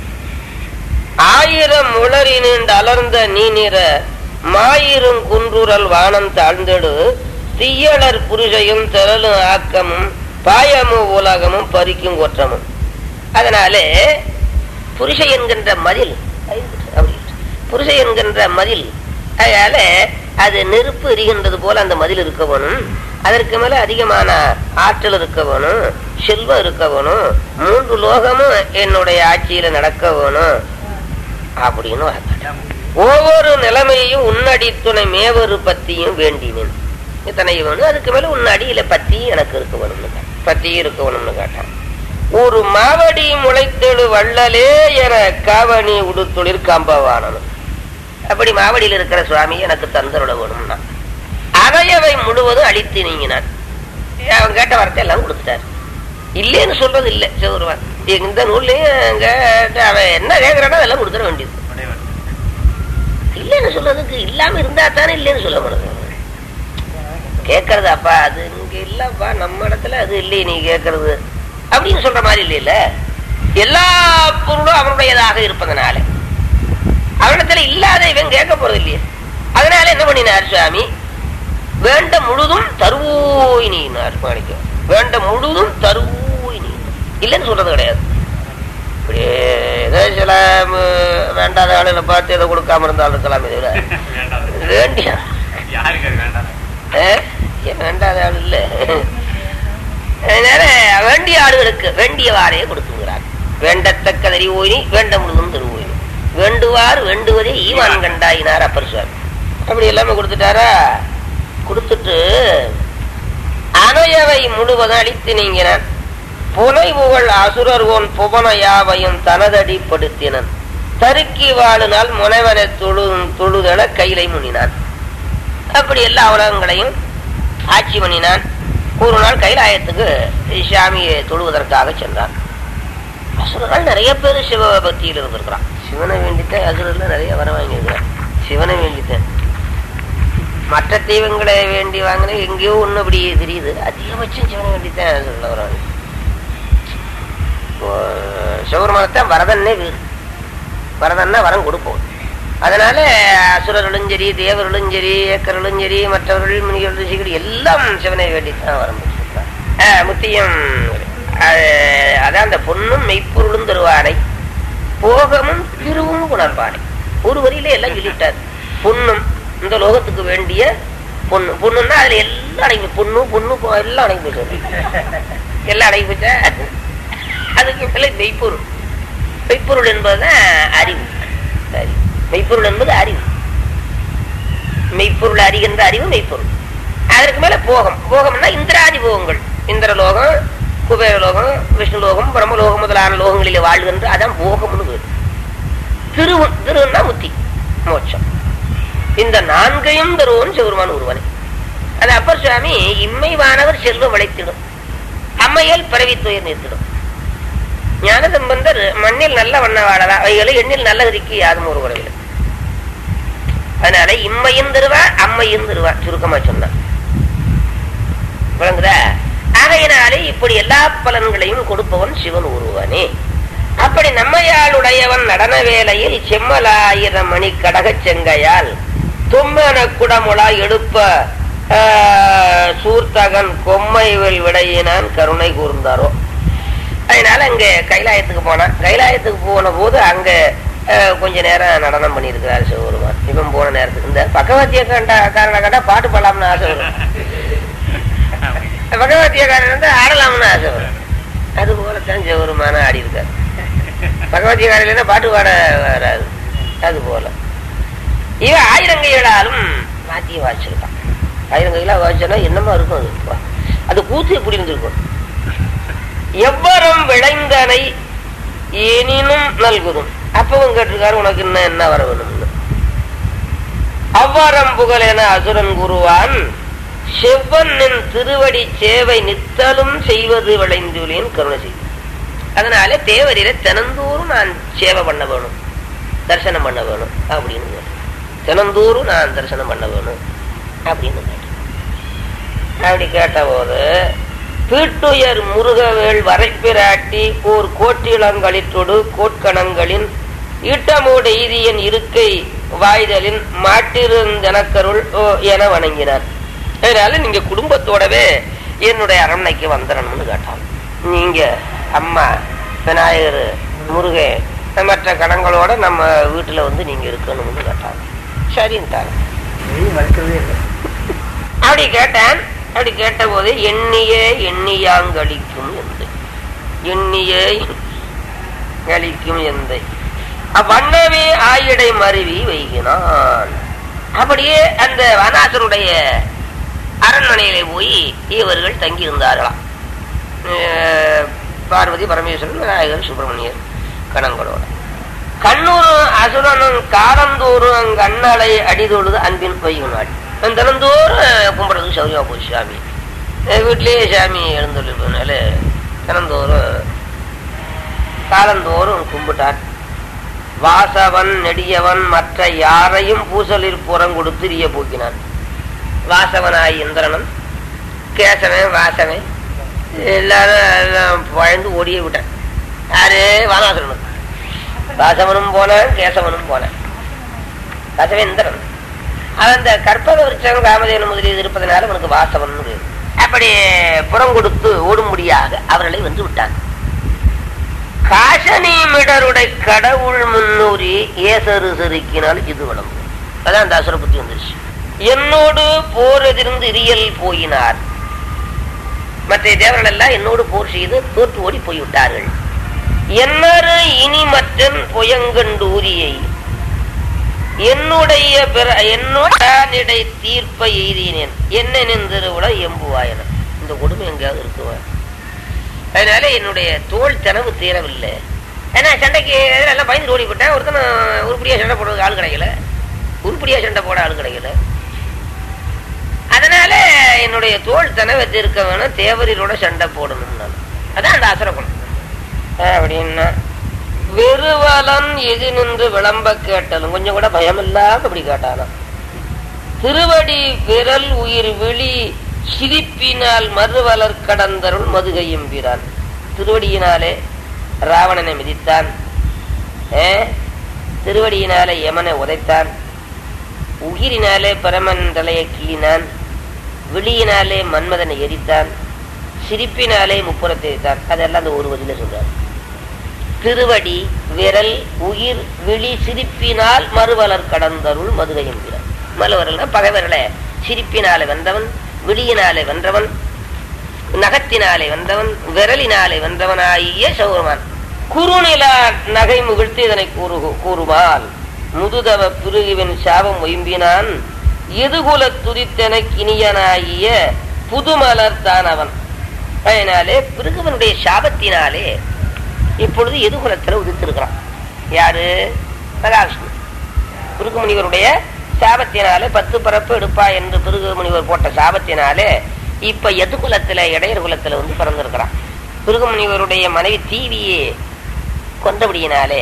1000 முளரி நீண்டு அலர்ந்த நீ நிற மாயிரும் குன்றுரல் வானம் தாழ்ந்தெடு தீயலர் புருஷையும் திரளும் ஆக்கமும் பாயமும் உலகமும் பறிக்கும் கொற்றமும். அதனாலே புருஷ என்கின்ற மதில், புருஷ என்கின்ற மதில், அதனால அது நெருப்பு எரிகின்றது போல அந்த மதில் இருக்க வேணும். அதற்கு மேல அதிகமான ஆற்றல் இருக்க வேணும், செல்வம் இருக்க வேணும், 3 லோகமும் என்னுடைய ஆட்சியில நடக்க வேணும் அப்படின்னு ஒவ்வொரு நிலைமையையும் உன்னடி துணை மேவரு பத்தியும் வேண்டினேன். இத்தனை வேணும். அதுக்கு மேல உன்னடியில பத்தியும் எனக்கு இருக்க வேணும்னு, பத்தியும் இருக்க வேணும்னு கேட்டான். ஒரு மாவடி முளைத்தெழு வள்ளலே என காவணி உடுத்தொழிற் காம்பவானனும். அப்படி மாவடியில் இருக்கிற சுவாமி எனக்கு தந்தருட வேணும்னா அவையவை முழுவதும் அழித்து நீங்கினான். அவன் கேட்ட வார்த்தை எல்லாம் கொடுத்துட்டார். இல்லைன்னு சொல்றது இல்லை சிவருவான். இந்த நூல்லையும் அவன் என்ன கேட்கிறானோ அதெல்லாம் கொடுத்துட வேண்டியது. இல்லைன்னு சொல்றதுக்கு இல்லாம இருந்தா தானே இல்லைன்னு சொல்ல முடியாது. கேட்கறது அப்பா அது இங்க இல்லப்பா, நம்ம இடத்துல அது இல்லையே நீ கேட்கறது அப்படின்னு சொல்ற மாதிரி இல்லையில. எல்லா பொருளும் அவனுடையதாக இருப்பதனால அவனிடத்துல இல்லாத இவன் கேட்க போறது இல்லையே. அதனால என்ன பண்ணினார் சுவாமி? வேண்ட முழுதும் தருவோயினார். மாணிக்கம் வேண்ட முழுதும் தருவோயினி இல்லைன்னு சொல்றது கிடையாது. இப்படி ஏதோ சில வேண்டாத ஆளுகளை பார்த்து எதை கொடுக்காம இருந்தாலும் இருக்கலாம். இதுல வேண்டிய வேண்டாத ஆள் இல்ல. அதனால வேண்டிய ஆளுகளுக்கு வேண்டிய வாரையை கொடுத்துங்கிறார். வேண்டத்தக்க தருவோயினி வேண்ட முழுதும் தருவோயினி வேண்டுவார் வேண்டுவதே ஈவான் கண்டாயினார் அப்பர் சுவாமி. அப்படி எல்லாமே கொடுத்துட்டாரா? கொடுத்துட்டு அணையவை முழுவதும் அழித்து நீங்கினான். புனை புகழ் அசுரர்வோன் புவன யாவையும் தனதடிப்படுத்தினன். தருக்கி வாழுனால் முனைவனை தொழுதல கையிலை முனினான். அப்படி எல்லா உலகங்களையும் ஆட்சி பண்ணினான். ஒரு நாள் கைலாயத்துக்கு சாமியை தொழுவதற்காக சென்றான். அசுரர்கள் நிறைய பேர் சிவ பக்தியில் இருந்திருக்கிறான். சிவனை வேண்டித்தான் அசுரர்கள் நிறைய வர வாங்கியிருக்கிறான். சிவனை வேண்டித்தான். மற்ற தெய்வங்களை வேண்டி வாங்கின எங்கேயோ ஒண்ணு அப்படி தெரியுது. அதிகபட்சம் சிவனை வேண்டித்தான் சொல்ல வராங்க. சிவபெருமானத்தான் வரதன்னே வீடு. வரதன்னா வரம் கொடுப்போம். அதனால அசுரர்களும் சரி, தேவர்களும் சரி, ஏக்கர்களும் சரி, மற்றவர்கள் முனிகள் ரிஷிகள் எல்லாம் சிவனை வேண்டித்தான் வரம் கொடுத்திருக்காங்க. முத்தியம் அதான் அந்த பொண்ணும் மெய்ப்பொருளும் தருவானை போகமும் திருவும் உணர்வானை. ஒரு வரியில எல்லாம் சொல்லிட்டார். பொண்ணும் இந்த லோகத்துக்கு வேண்டிய பொண்ணு. பொண்ணுன்னா அதுல எல்லாம் அடங்கி, பொண்ணு பொண்ணு எல்லாம் அடங்கி போச்சு. எல்லாம் அடங்கி போச்சா? அதுக்கு மேல மெய்ப்பொருள். மெய்ப்பொருள் என்பதுதான் அறிவு. மெய்ப்பொருள் என்பது அறிவு. மெய்ப்பொருள் அறிகின்ற அறிவு மெய்ப்பொருள். அதற்கு மேல போகம். போகம்னா இந்திராதி போகங்கள். இந்திரலோகம், குபேரலோகம், விஷ்ணுலோகம், பிரம்மலோகம் முதலான லோகங்களிலே வாழ்கின்ற அதான் போகம்னு பேரு. திருன்னா முத்தி, மோட்சம். இந்த 4ஐயும் தருவோன் சிவருமான் ஒருவனை. அது அப்பர் சுவாமி இம்மைவானவர் செல்வம் வளைத்திடும், அம்மையால் பிறவி துயர் நிறுத்திடும். ஞானசம்பந்தர் மண்ணில் நல்ல வண்ண வாழலா, அவைகளை எண்ணில் நல்ல கதிக்கு யாரும் ஒரு குறைவில். அதனால இம்மையும் தருவா அம்மையும் தருவா சுருக்கமா சொன்னான். விளங்குதா? ஆகையினாலே இப்படி எல்லா பலன்களையும் கொடுப்பவன் சிவன் ஒருவனே. அப்படி நம்மையாளுடையவன் நடன வேளையில் செம்மலாயிரம் மணி கடகச் செங்கையால் தும்மன குடமுழா எடுப்ப சூர்த்தகன் கொம்மைவில் விடையினான் கருணை கூர்ந்தாரோ. அதனால அங்க கைலாயத்துக்கு போனான். கைலாயத்துக்கு போன போது அங்க கொஞ்ச நேரம் நடனம் பண்ணியிருக்கிறார் சிவபெருமான். இவன் போன நேரத்துக்கு இந்த பகவத்திய காரணம் கேட்டா பாட்டு பாடலாம்னு ஆசை வரும், பகவத்திய காரணம் வந்து ஆடலாம்னு ஆசை வரும். அது போலத்தான் சிவபெருமான ஆடி இருக்காரு. பகவத்திய காரணம் பாட்டு பாட வராது. அது போல இவன் ஆயிரங்கைகளாலும் மாத்திய வாசிச்சிருக்கான். ஆயிரங்கைகளா வாசிச்சா என்னமா இருக்கும் அது, அது கூத்து எப்படி இருந்திருக்கும். எவ்வரம் விளைந்தனை எனினும் நல்குதும். அப்பவும் கேட்டிருக்காரு, உனக்கு இன்னும் என்ன வர வேணும்னு. அவ்வரம் புகழ் என அசுரன் குருவான் செவ்வன் திருவடி சேவை நித்தலும் செய்வது விளைந்துள்ளேன் கருணை செய்து. அதனால தேவரில தினந்தோறும் நான் சேவை பண்ண வேணும், தரிசனம் பண்ண வேணும் அப்படின்னு. தினந்தோறும் நான் தரிசனம் பண்ண வேணும் அப்படின்னு கேட்டேன். அப்படி கேட்ட போது பீட்டுயர் முருகவேள் வரைப்பிராட்டி ஓர் கோட்டிளங்களிற்றொடு கோட்கணங்களின் ஈட்டமோடு எய்தியன் இருக்கை வாய்தலின் மாட்டிருந்தனக்கருள் என வணங்கினார். அதனால நீங்க குடும்பத்தோடவே என்னுடைய அரண்மனைக்கு வந்துடணும்னு கேட்டாங்க. நீங்க அம்மா விநாயகர் முருகன் மற்ற கணங்களோட நம்ம வீட்டுல வந்து நீங்க இருக்கணும்னு கேட்டாங்க. சரின்ட்டாங்க. அப்படி கேட்டேன். அப்படி கேட்ட போது எண்ணியே எண்ணியாங்களிக்கும் எந்தை, எண்ணியே களிக்கும் எந்தை அவ்வண்ணவே ஆயிடை மருவி வைகினான். அப்படியே அந்த வனாசருடைய அரண்மனையிலே போய் இவர்கள் தங்கியிருந்தார்களாம். பார்வதி பரமேஸ்வரன் விநாயகர் சுப்பிரமணியர் கணங்களோட. கண்ணூர் அசுரனும் காலந்தோறும் அங்கு அண்ணலை அடிதொழுது அன்பின் வைகுநாள். தினந்தோறும் கும்பிட்றதுக்கு சௌரியமா போச்சு. சாமி வீட்டிலேயே சாமி எழுந்துள்ளதுனால தினந்தோறும் காலந்தோறும் கும்பிட்டார். வாசவன் நெடியவன் மற்ற யாரையும் பூசலில் புறம் கொடுத்து எரிய போக்கினான். வாசவனாய் இந்திரனும் கேசவன் வாசவன் எல்லாரும் பழந்து ஓடியே விட்டான். யாரு? வானாசுரனும். வாசவனும் போனான், கேசவனும் போனான். வாசவன் இந்திரன். அந்த கற்பக விருட்சம் காமதேனு முதலில் இருப்பதனால அவனுக்கு வாசவன். அப்படி புறம் கொடுத்து ஓடும்படியாக அவர்களை வந்து விட்டான். காசனீமிடருடைய கடவுள் முன்னூறி ஏசரு செருக்கினால் இது வளம்பு. அதான் அந்த அசுர புத்தி வந்துருச்சு. என்னோடு போர் எதிர்ந்து இரியல் போயினார். மற்ற தேவர்கள் எல்லாம் என்னோடு போர் செய்து தோற்று ஓடி போய்விட்டார்கள். என்னரு இனி மற்றன் பொயங்கண்டூரியை என்னுடைய என்னோட தீர்ப்பை எய்தினேன் என்ன நின்றுவிட எம்புவாயன. இந்த கொடுமை எங்கேயாவது இருக்குவார். அதனால என்னுடைய தோல் தனவு தீரவில்லை. ஏன்னா சண்டைக்கு எல்லாம் பயந்து ஓடி போட்டேன். ஒருத்தன உருப்படியா சண்டை போடுறதுக்கு ஆள் கிடைக்கல, உருப்படியா சண்டை போட ஆள் கிடைக்கல. அதனால என்னுடைய தோல் தனவை தீர்க்க வேணும், தேவரிலோட சண்டை போடணும். அதான் அந்த அசுரகுணம் அப்படின்னா. வெறுவலன் எது நின்று விளம்ப கேட்டலும் கொஞ்சம் கூட பயம் இல்லாம அப்படி கேட்டானா. திருவடி விரல் உயிர் விழி சிரிப்பினால் மறுவலர் கடந்தருள் மதுகையும் வீரான். திருவடியினாலே ராவணனை மிதித்தான், திருவடியினாலே யமனை உதைத்தான், உயிரினாலே பரமன் தலையை கிள்ளினான், விழியினாலே மன்மதனை எரித்தான், சிரிப்பினாலே முப்புறத்தை எரித்தான். அதெல்லாம் அந்த ஒரு வழியில சொல்றார். திருவடி விரல் உயிர் விழி சிரிப்பினால் மறுவலர் கடந்தருள் மதுகையும் வீரன். மறுவரல்னா பகைவர்களை சிரிப்பினாலே வென்றவன், விழியினாலே வென்றவன், நகத்தினாலே வென்றவன், விரலினாலே வென்றவனாகிய சௌரமான். குறுநிலா நகை முகிழ்த்து இதனை கூறுமால் முதுதவ பிருகுவின் சாபம் ஒயம்பினான் எதுகுல துதித்தென கிணியனாகிய புதுமலர் தான் அவன். அதனாலே பிருகுவனுடைய சாபத்தினாலே இப்பொழுது எதுகுலத்துல உதித்திருக்கிறான். யாரு? மகாவிஷ்ணு. பிருகு முனிவருடைய சாபத்தினாலே 10 பரப்பு எடுப்பா என்று பிருகு முனிவர் போட்ட சாபத்தினாலே இப்ப எதுகுலத்துல இடையர் குலத்துல வந்து பிறந்திருக்கிறான். பிருகு முனிவருடைய மனைவி தீவியே கொண்டபடியினாலே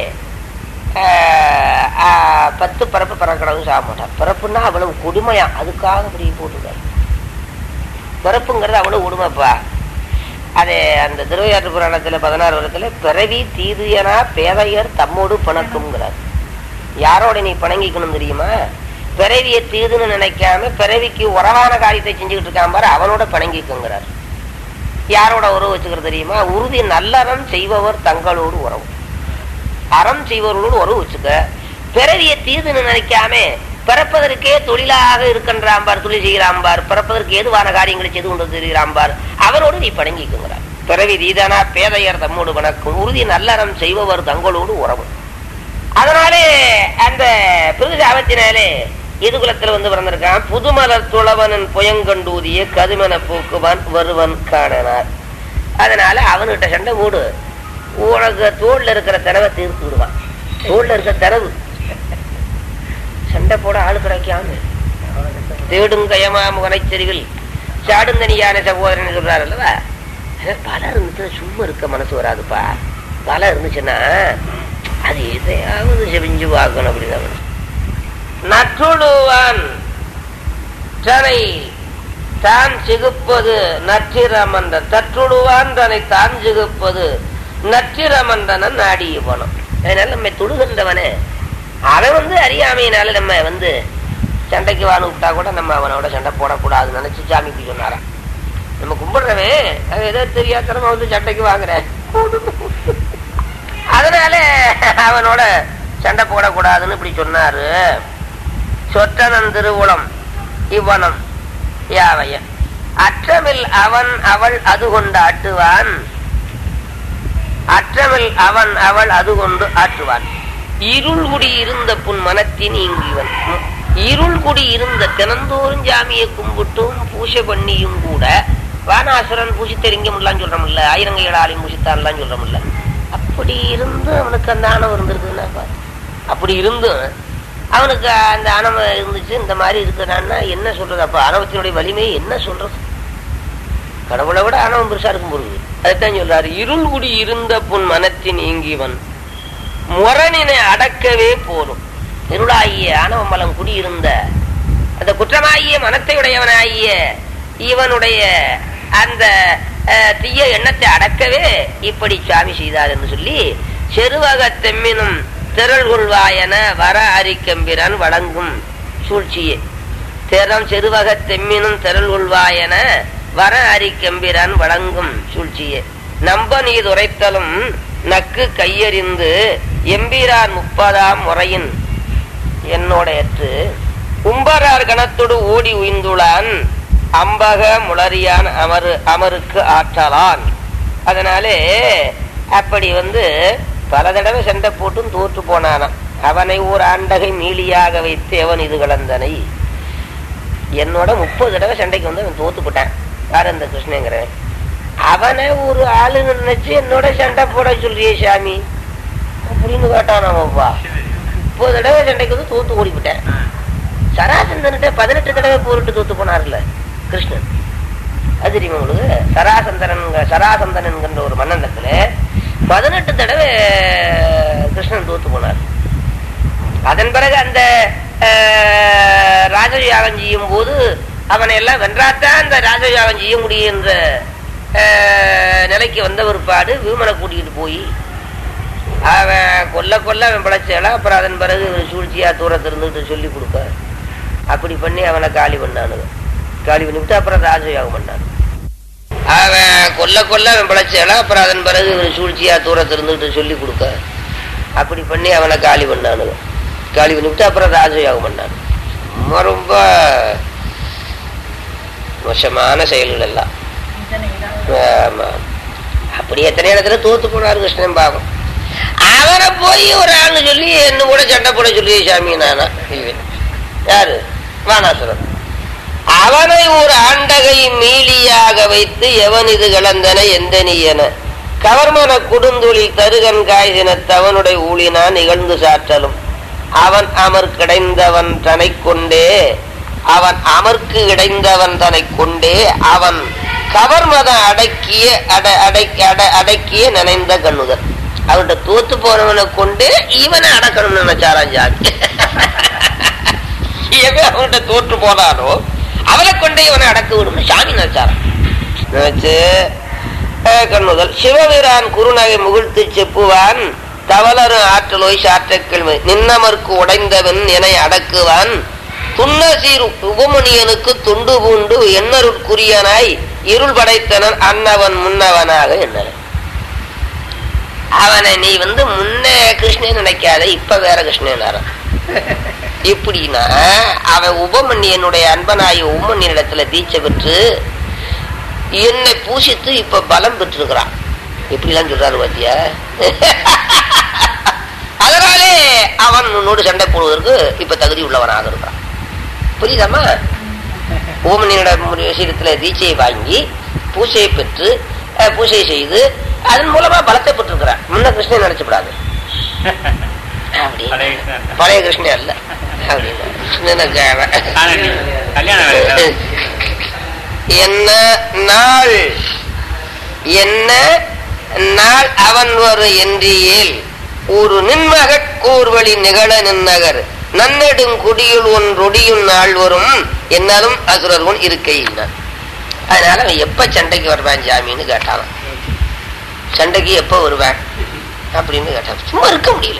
10 பரப்பு பிறக்கிறதும் சாப்பிட மாட்டார். பிறப்புன்னா அவ்வளவு கொடுமையா, அதுக்காக அப்படி போட்டுருக்காரு. பிறப்புங்கிறது அவ்வளவு கொடுமைப்பா. அதே அந்த திருவையாற்று புராணத்துல 16 வருடத்துல பிறவி தீதுயனா பேதையர் தம்மோடு பிணக்கும்ங்கிறார். யாரோட நீ பிணங்கிக்கணும் தெரியுமா? பிறவியை தீதுன்னு நினைக்காம பிறவிக்கு உறவான காரியத்தை செஞ்சுக்கிட்டு இருக்கான் பாரு, அவனோட பிணங்கிக்குங்கிறார். யாரோட உறவு வச்சுக்கிறது தெரியுமா? உறுதி நல்லறம் செய்பவர் தங்களோடு உறவு. அறம் செய்பவர்களோடு உறவு வச்சுக்க. பிறவியை தீதுன்னு நினைக்காம பிறப்பதற்கே தொழிலாக இருக்கின்றாம்பார், தொழில் செய்கிறாம்பார், பிறப்பதற்கு ஏதுவான காரியங்களை செய்து கொண்டு தெரிகிறாம்பார், அவரோடு நீ பணங்கிக்குங்கிறார். பிறவி தீதானா பேதையர் தம்மோடு வணக்கும், உறுதி நல்லறம் செய்பவர் தங்களோடு உறவு. அதனாலே அந்த பிருகுசாபத்தினாலே எதுகுலத்துல வந்து பிறந்திருக்கான். புதுமலர் துளவனின் புயங்கண்டூதிய கதுமென போக்குவான் வருவன் காணனார். அதனால அவன்கிட்ட சண்டை மூடு, உனக்கு தோல்ல இருக்கிற தரவை தீர்த்து விடுவான். தோல்ல இருக்கிற தரவு சண்டை போட ஆளு கிடைக்காம தேடுங்கயமா முகனைச்செறிவில் சாடுந்தனியான சகோதரன் சொல்றாரு அல்லவா. பல இருந்துச்சுன்னா சும்மா இருக்க மனசு வராதுப்பா. பல இருந்துச்சுன்னா அது எதையாவது செவிஞ்சு பார்க்கணும் அப்படிதான். நற்றுழுவான் தனை தான் சிகுப்பது நற்றிரமன்ற, தற்றுழுவான் தன்னை தான் சிகுப்பது நற்றிரமன்றன நாடிய போனோம். அதனால நம்ம தொழுகின்றவனே அவன் அறியாமையினால நம்ம சண்டைக்கு வான்னு விட்டா கூட நம்ம அவனோட சண்டை போடக்கூடாதுன்னு நினைச்சு சாமிக்கு சொன்னாராம். நம்ம கும்பிடுறவன் அவன் ஏதோ தெரியாதனமா சண்டைக்கு வாங்குறேன், அதனால அவனோட சண்டை போடக்கூடாதுன்னு இப்படி சொன்னாரு. சொற்றனன் திருவுளம் இவ்வனம் யாவைய அற்றமில் அவன் அவள் அது கொண்டு ஆட்டுவான், அற்றமில் அவன் அவள் அது கொண்டு ஆட்டுவான். இருள் குடி இருந்த புன் மனத்தின் இங்கிவன், இருள் குடி இருந்த தினந்தோறும் ஜாமியை கும்பிட்டும் பூசை பண்ணியும் கூட வானாசுரன் பூசி தெரிங்க முடியலான்னு சொல்றோம்ல, ஆயிரங்கைகளாலையும் பூசித்தான்லாம் சொல்றோம்ல. அப்படி இருந்து அவனுக்கு அந்த ஆணவம் இருந்திருக்குன்னா, அப்படி இருந்தும் அவனுக்கு அந்த ஆணவம் இருந்துச்சு. இந்த மாதிரி இருக்கிறான்னா என்ன சொல்றது? அப்ப ஆணவத்தினுடைய வலிமையை என்ன சொல்றது? கடவுளை விட ஆணவம் பெருசா இருக்கும் பொழுது அதைத்தான் சொல்றாரு. இருள் குடி இருந்த புன் மனத்தின் இங்கிவன் முரணினை அடக்கவே போலும். இருளாகிய ஆணவ மலம் குடியிருந்த அந்த குற்றமாகிய மனத்தை உடையவனாகிய இவனுடைய அந்த தீய எண்ணத்தை அடக்கவே இப்படி சாமி செய்தார் என்று சொல்லி, செருவக தெம்மினும் திரள் கொள்வாயன வர அரிக்கம்பிரான் வழங்கும் சூழ்ச்சியே. திறம் செருவக தெம்மினும் திரள் கொள்வாயன வர அரிக்கம்பிரான் வழங்கும் சூழ்ச்சியே. நம்ப நீது உரைத்தலும் நக்கு கையறிந்து எம்பிரான் 30ஆம் முறையின் என்னோட ஏற்று கும்பரார் கணத்தோடு ஓடி உய்ந்துளான் அம்பக முளரியான் அமருக்கு ஆற்றலான். அதனாலே அப்படி பல தடவை சண்டை போட்டும் தோற்று போனானான். அவனை ஓர் ஆண்டகை மீளியாக வைத்து அவன் இது கலந்தனை. என்னோட 30 தடவை சண்டைக்கு அவன் தோத்து போட்டான். யாரு அந்த கிருஷ்ணங்கிறவன். அவனை ஒரு ஆளு நினைச்சு என்னோட சண்டை போட சொல்றியே சாமி அப்படின்னு கேட்டானாப்பா. 30 தடவை சண்டைக்கு தோத்து ஓடிவிட்டேன். சராசந்தன்கிட்ட 18 தடவை போரிட்டு தோத்து போனார்ல கிருஷ்ணன். அது தெரியுமா உங்களுக்கு? சராசந்தன் என்கின்ற ஒரு மன்னந்தத்துல 18 தடவை கிருஷ்ணன் தோத்து போனார். அதன் பிறகு அந்த ராஜயாகம் செய்யும் போது அவனை எல்லாம் வென்றாத்தான் அந்த ராஜயாகம் செய்ய முடியும் என்ற நிலைக்கு வந்த ஒருபாடு வீமனை கூட்டிகிட்டு போய் அவன் கொல்ல அவன் பிழைச்சால. அப்புறம் அதன் பிறகு சூழ்ச்சியா தூரத்து இருந்துட்டு சொல்லி கொடுக்க அப்படி பண்ணி அவனை காலி பண்ணானு. காலி பண்ணிவிட்டு அப்புறம் ராஜயாகம் பண்ணான். அவன் கொல்ல அவன் பிழைச்சால. அப்புறம் அதன் பிறகு சூழ்ச்சியா தூரத்து இருந்துட்டு சொல்லி கொடுக்க அப்படி பண்ணி அவனை காலி பண்ணானு. காலி பண்ணிவிட்டு அப்புறம் ராஜயாகம் பண்ணான். ரொம்ப மோசமான செயல்கள் எல்லாம். ஆமா, அப்படி எத்தனை இடத்துல தோத்து போனாரு கிருஷ்ணன் பாவம். அவனை போய் ஒரு ஆளு சொல்லி என்ன கூட சண்டை போட சொல்லி சாமி நானா யாரு வானாசுரன். அவனை ஒரு ஆண்டகை மீளியாக வைத்து எவன் இது கலந்தன எந்த நீயன கவர்மன குடுந்தொழில் தருகன் காய்தினத்து அவனுடைய ஊழினான் நிகழ்ந்து சாற்றலும் அவன் அமர் கிடைந்தவன் தனை கொண்டே அவன் அமர்க்கு இடைந்தவன் தனை கொண்டே அவன் கவர்மத அடக்கிய நினைந்த கண்ணுதல். அவன்கிட்ட தோத்து போனவனை கொண்டு இவனை அடக்கணும்னு நினைச்சாரான் சாமி. அவன்கிட்ட தோற்று போனானோ அவனை கொண்டே இவனை அடக்க விடும் சாமி நினைச்சாரான். நினைச்சு கண்ணுதல். சிவபிரான் குறுநகை முகிழ்த்து செப்புவான் தவளரு ஆற்றலோய் சாற்றக்கள் நின்னமர்க்கு உடைந்தவன் என அடக்குவான் துன்னசீர் உபமுனியனுக்கு துண்டு பூண்டு எண்ணருட்குரியனாய் இருள் படைத்தனன் அன்னவன் முன்னவனாக எண்ணல. அவனை நீ முன்ன கிருஷ்ணன் நினைக்காத, இப்ப வேற கிருஷ்ணன். எப்படின்னா அவன் உபமன்னியனுடைய அன்பனாய உபமன்னியனிடத்துல தீட்சை பெற்று என்னை பூசித்து இப்ப பலம் பெற்றிருக்கிறான். எப்படிலாம் சொல்றாரு பாத்தியா? அதனாலே அவன் உன்னோடு சண்டை போடுவதற்கு இப்ப தகுதி உள்ளவனாக இருக்கான். புரியுதாமா? உபமன்னியனோட விஷயத்துல தீட்சையை வாங்கி பூசையை பெற்று பூசை செய்து அதன் மூலமா பலத்தை பெற்றிருக்கிறான். முன்ன கிருஷ்ணன் நினைச்சப்படாது. பழைய கிருஷ்ணன் அல்ல. என்ன நாள் என்ன நாள் அவன் ஒரு என்றியேல் ஒரு நின்மகட் கூர்வழி நிகழ நின்னகர் நன்னெடும் குடியுள் ஒன்றொடியும் நாள் வரும் என்னாலும் அசுரர் ஒன் இருக்கையினான். அதனால அவன் எப்ப சண்டைக்கு வருவான் ஜாமின்னு கேட்டான். சண்டைக்கு எப்ப வருவான் அப்படின்னு கேட்டான். சும்மா இருக்க முடியல.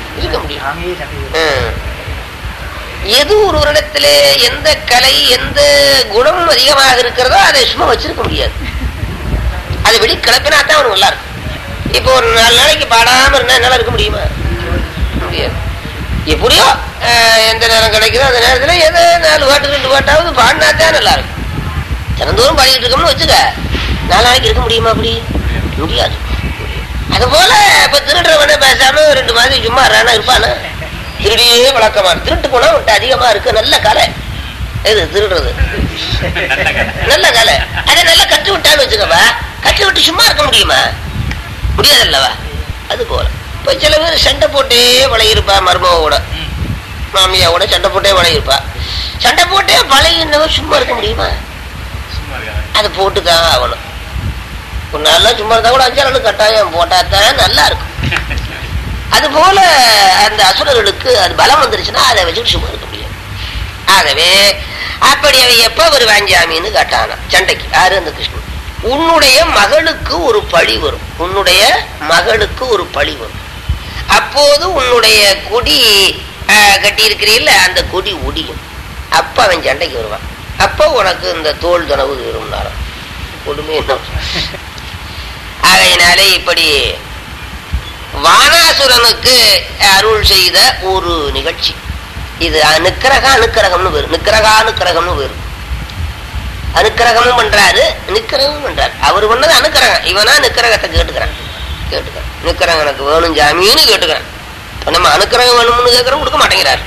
எது ஒரு இடத்துல எந்த கலை எந்த குணம் அதிகமாக இருக்கிறதோ அதை சும்மா வச்சிருக்க முடியாது. அதை வெளி கிளப்பினா தான் அவனுக்கு நல்லா இருக்கும். இப்போ ஒரு 4 நாளைக்கு பாடாம இருந்தா என்னால இருக்க முடியுமா? முடியாது. எப்படியோ எந்த நேரம் கிடைக்குதோ அந்த நேரத்துல எதோ 4 பாட்டு 2 பாட்டாவது பாடினா தான் நல்லா இருக்கும். தினந்தோறும் பாடிக்கிட்டு இருக்கோம்னு வச்சுக்க, 4 நாளைக்கு இருக்க முடியுமா? அப்படி முடியாது. அது போல இப்ப திருடுறவன பேசாம 2 மாதம் சும்மா இருப்பானா? திருடியே வழக்கமா. திருட்டு போனா விட்டு அதிகமா இருக்கு. நல்ல கலை எது திருடுறது, நல்ல கலை. அதை நல்லா கற்று விட்டான்னு வச்சுக்கவா, கற்று விட்டு சும்மா இருக்க முடியுமா? முடியாது அல்லவா? அது போல இப்ப சில பேர் சண்டை போட்டே பழகிருப்பா. மருமவோட மாமியாவோட சண்டை போட்டே பழகிருப்பா. சண்டை போட்டே பழகினவ சும்மா இருக்க முடியுமா? அதை போட்டுதான் ஆகணும். ஒரு நாள் சும்மா இருந்தா கூட 5 நாள் கட்டாயம் போட்டாதான் நல்லா இருக்கும். அது போல அந்த அசுரர்களுக்கு அது பலம் வந்துருச்சுன்னா அதை வச்சுட்டு சும்மா இருக்க முடியாது. ஆகவே அப்படி அவன் எப்ப வருவான் ஜாமின்னு கேட்டானா சண்டைக்கு. யாரு? அந்த கிருஷ்ணன். உன்னுடைய மகளுக்கு ஒரு பழி வரும். உன்னுடைய மகளுக்கு ஒரு பழி வரும். அப்போது உன்னுடைய கொடி கட்டி இருக்கிறீல்ல, அந்த கொடி ஒடியும். அப்ப அவன் சண்டைக்கு வருவான். அப்ப உனக்கு இந்த தோல் தனவு வரும்னாலும் கொடுமை. ஆகையினாலே இப்படி வானாசுரனுக்கு அருள் செய்த ஒரு நிகழ்ச்சி இது. அனுக்கிரகம்னு வேறு, நிக்கிரகானுக்கிரகம்னு வேறு. அனுக்கிரகமும் பண்றாரு, நிக்கிரகமும் பண்றாரு. அவர் பண்ணது அனுக்கிரகம். இவனா நிக்கிரகத்தை கேட்டுக்கிறான். நிக்கிரகம் எனக்கு வேணும் ஜாமின்னு கேட்டுக்கிறான். நம்ம அனுக்கிரகம் வேணும்னு கேட்கறோம், கொடுக்க மாட்டேங்கிறாரு.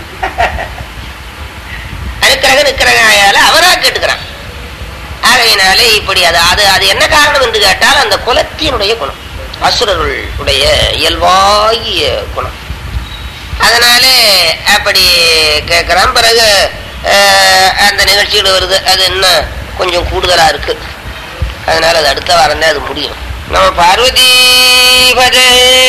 அனுக்கிரகம் நிக்கிரகாயால அவரா கேட்டுக்கிறான். ஆகையினாலே இப்படி அது என்ன காரணம் என்று கேட்டால் அந்த குலத்தினுடைய குணம், அசுரர்களுடைய இயல்பாகிய குணம். அதனாலே அப்படி கேட்கிறான். பிறகு அந்த நிகழ்ச்சிகள் வருது. அது என்ன கொஞ்சம் கூடுதலா இருக்கு. அதனால அது அடுத்த வாரம் தான் அது முடியும். நம்ம பார்வதி பஜே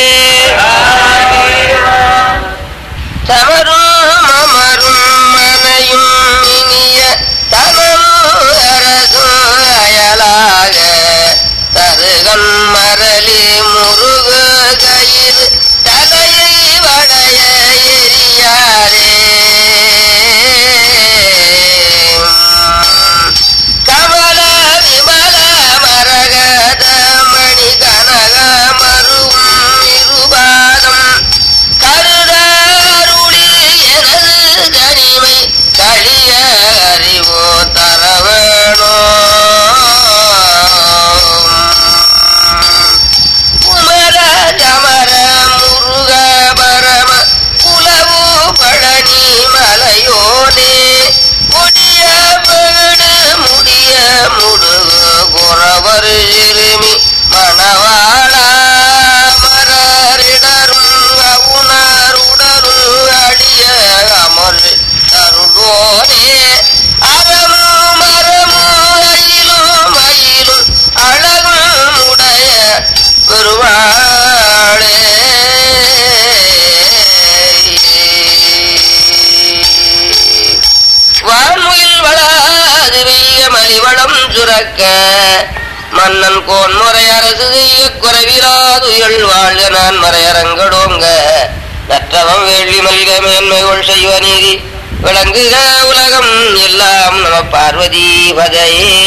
தமரும் அமரும் மனையும் இனிய தமரும் அரசும் அயலாக தருகன் மரளி முருகு கயிறு தலையை வடைய எரியாரே கமல விமல மரகத மணி கனக மருவும் இருபாதம் கருதாருளி எனது கனிமை கழிய அறிவோ தரவேணோ குமர கமர முருக பரம குலவு பழனி மலையோனே கொடிய வீடு முடிய முடுகு குறவர் சிறுமி மணவாளா மரரிடரும் அவுணருடரும் அடிய அமர் அருளோனே அறமும் மரமும் அயிலும் அயிலும் அழகும் உடைய பெருவாளே வான்முயில் வளாது வெய்ய மலிவளம் சுரக்க மன்னன் கோன் முறை அரசு செய்ய குறைவிலாதுயல் வாழ்க நான் மறையரங்கடோங்க நற்றவம் வேள்வி மல்க மேன்மைகள் செய்வ நீதி விளங்குக உலகம் எல்லாம் நம பார்வதி பதையே.